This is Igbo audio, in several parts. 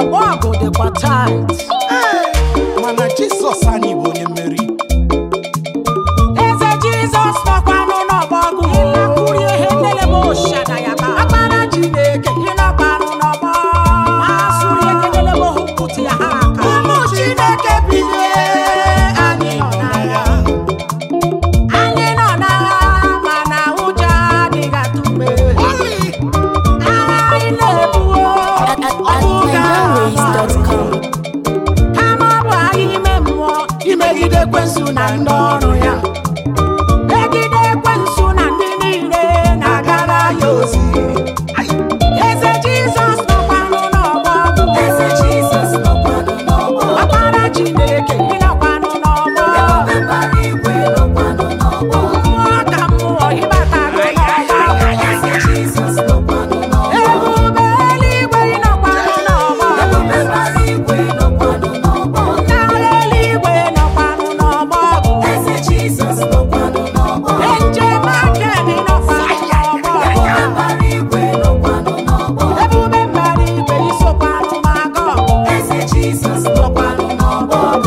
ọgbọ ọgụ dịkwa tight. Mana Jizọs anyị bụ onye mmeri. Eze Jizọs nọkwanụ n'ọgbọ ọgụ. Ịlakwuru ihe nlele m oshada ya ba. Akpara Chineke ịnọkwanụ n'ọgbọ. Asụrụ ekelele m hụpụta ya ha aka. Ụmụ Chineke bilie, anyị nọ n'agha. Anyị nọ n'agha mana ụjọ adịghị atụ mgbe. Agha anyị na-ebuo kama ọ bụ agha ime mmụọ imegide ekwensu na ndị ọrụ ya. Megide ekwensu na ndị niile na-agara ya ozi. Eze Jizọs nọkwanụ n'ọgbọ ọgụ. Eze Jizọs nọkwanụ n'ọgbọ. Ọkpara Chineke ịnọkwanụ n'ọgbọ. Ebube mbara igwe nọkwanụ n'ọgbọ. Mmụọ ka mmụọ ịbatago n'ọgbọ. Eze Jizọs nọkwanụ n'ọgbọ. Ebube eluigwe ịnọkwanụ n'ọgbọ. Ebube mbara igwe nọkwanụ n'ọgbọ. Ndị agha eluigwe nọkwanụ n'ọgbọ ọgụ. Eze Jizọs nọkwanụ n'ọgbọ. Njem aka dị nọkwanụ n'ọgbọ. Ebube mbara igwe nọkwanụ n'ọgbọ. Ebube mbara igwe isokwanụ n'agha ọgụ. Eze Jizọs nọkwanụ n'ọgbọ ọgụ.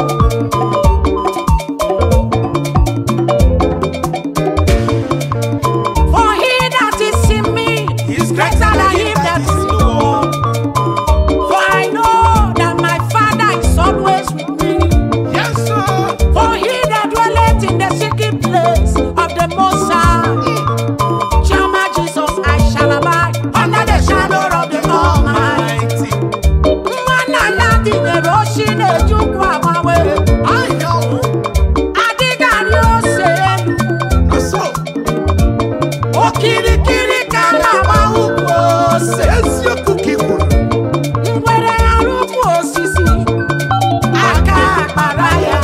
For he that is in me is greater than him that is in the world. For I know that my Father is always with me. Yes, sir. For he that dwelleth in the secret place of the Most High shall my Jesus, I shall abide under the shadow of the Almighty. Mmanụ ala dị n'eroshi na-ejukwu agbanwe. I know. Adịghị arị ose elu. No, so. Okirikiri ka a na-agba ukwu ose. Eziokwu ka ị kwuru. Ngwere ghara ukwu osisi, aka akpara ya.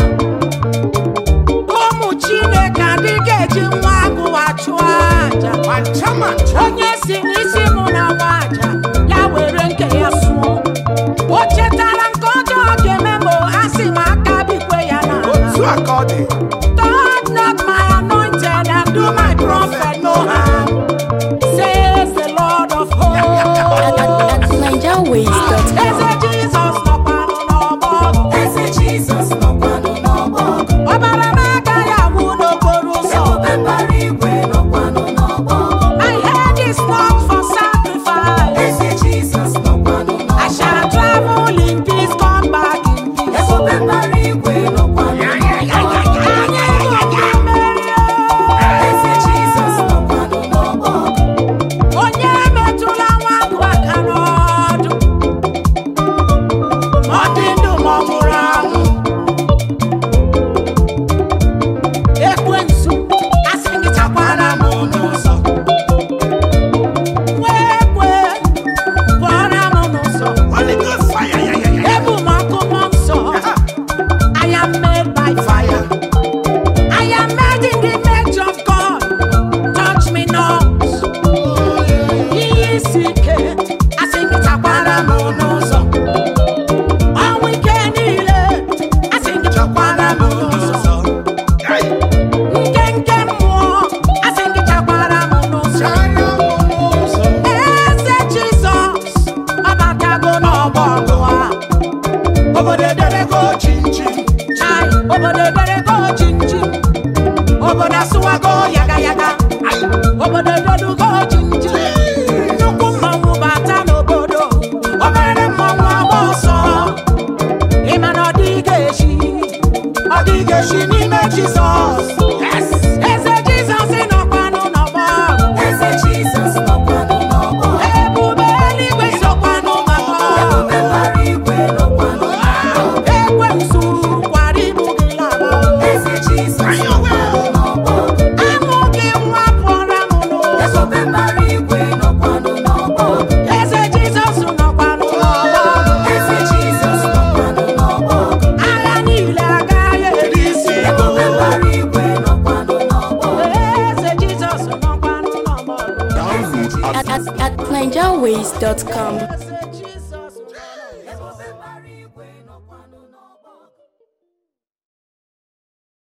Ụmụ Chineke adịghị eji nwa agụwa chụọ aja. Onye si n'isi mụ na nwa aja, ya were nke ya sụọ. O chetara nke ọjọọ ga-eme ma a sị m aka bikwe ya n'ala. Otu a ka ọ dị. Touch not my anointed and do my prophet no harm, says the Lord of hosts. NigerWays.com. Eze Jizọs nọkwanụ n'ọgbọ ọgụ. Eze Jizọs nọkwanụ n'ọgbọ ọgụ. Ọbara n'aka ya bụ n'okporo ụzọ. Ebube mbara igwe nọkwanụ n'ọgbọ ọgụ. My head is not for sacrifice. Eze Jizọs nọkwanụ n'ọgbọ ọgụ. I shall travel in peace, come back in peace. Ebube mbara igwe nọkwanụ n'ọgbọ ọgụ. Anyị ga-aga mmeri o. Eze Jizọs nọkwanụ n'ọgbọ ọgụ. Onye metụla nwa agụ aka n'ọdụ, ma ọ dị ndụ ma ọ nwụrụ anwụ. Ekwensu asị gị chakwara m n'ụzọ. Kwee ekwe pụọra m n'ụzọ. Holy Ghost fire. Ebu m ọkụ mmụọ nsọ. I am made by fire. I am made in the image of God. Touch me not. Ihe isi ike asị gị chakwara m n'ụzọ. Ọnwụ ike niile asị gị chakwara m n'ụzọ. Nke mmụọ asị gị chakwara m n'ụzọ. Eze Jizọs ọbatago n'ọgbọ ọgụ a. Obodo ederego chinchim. Chai, obodo ederego chinchim. Obodo asụwago yaga yaga. Obodo edelugo chinchim. Nnukwu mmanwụ bata n'obodo. Obere mmanwụ agba ọsọ. Ị ma na ọ dịghị echi n'ime Jizọs. Eze Jizọs nọkwanụ n'ọgbọ ọgụ. Eze Jizọs nọkwanụ n'ọgbọ ọgụ. Ebube eluigwe sokwanụ maka ọgụ. Ebube mbara igwe nọkwanụ n'ọgbọ ọgụ. Ekwensu kwara ibu gị laba o. Eze Jizọs nọkwanụ n'ọgbọ ọgụ. Amụ gị nwa pụọra m n'ụzọ. Ebube mbara igwe nọkwanụ n'ọgbọ ọgụ. Eze Jizọs nọkwanụ n'ọgbọ ọgụ. Eze Jizọs nọkwanụ n'ọgbọ ọgụ. Agha niile agaghị eri isi. Ebube mbara igwe nọkwanụ n'ọgbọ ọgụ. Eze Jizọs nọkwanụ n'ọgbọ ọgụ. At NigerWays.com.